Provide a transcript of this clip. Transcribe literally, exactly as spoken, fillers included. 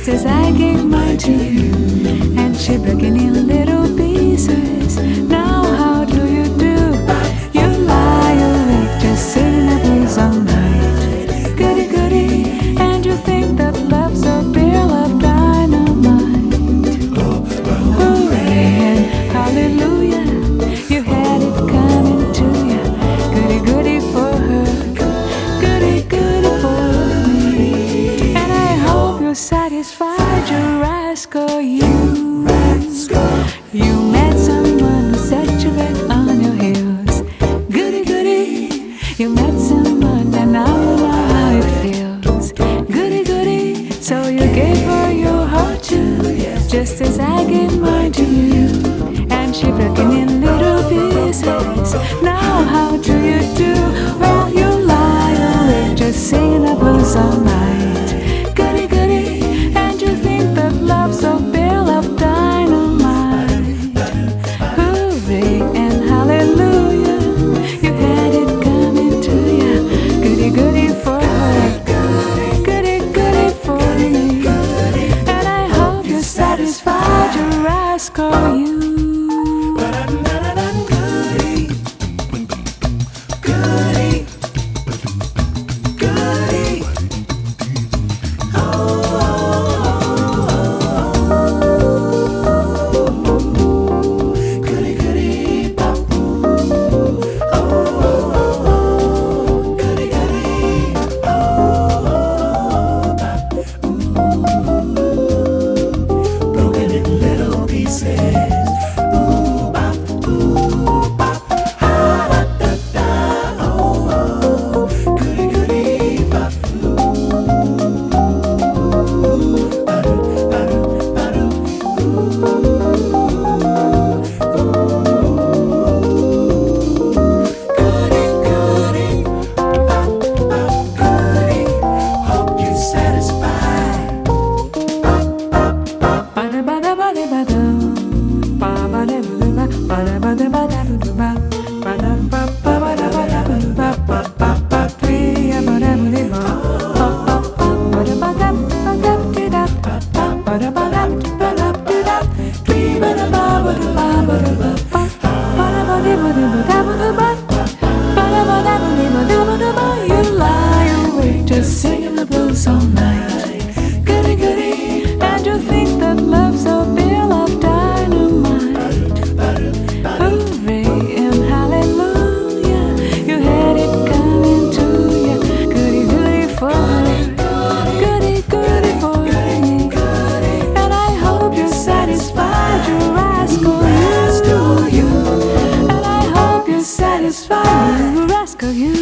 as I gave mine to you, and she broken in little pieces. Now how do you do? You lie awake just singing the blues all night. Goody goody, and you think that love's a barrel of dynamite. Hooray and hallelujah, you had it coming to you. Goody goody for her, goody goody for me. And I hope you're satisfied, you rascal, you. You met someone who set you back on your heels. Goody goody, you met someone and now you know how it feels. Goody goody, so you gave her your heart too, just as I gave mine to you, and she broke it in little pieces. Now how do you do? Well, you lie awake just singing the blues all night. Goody goody, and you think that love's a barrel of dynamite. Hooray and hallelujah, you had it coming to you. Goody goody for her, goody goody for me. And I hope you're satisfied, you rascal, you. You lie awake just singing the blues all night. Goody goody, and you think that love's a barrel of dynamite. Hooray and hallelujah, you had it coming to you. Goody goody for her, goody goody for me. And I hope you're satisfied, you rascal, you. And I hope you're satisfied, you rascal, you.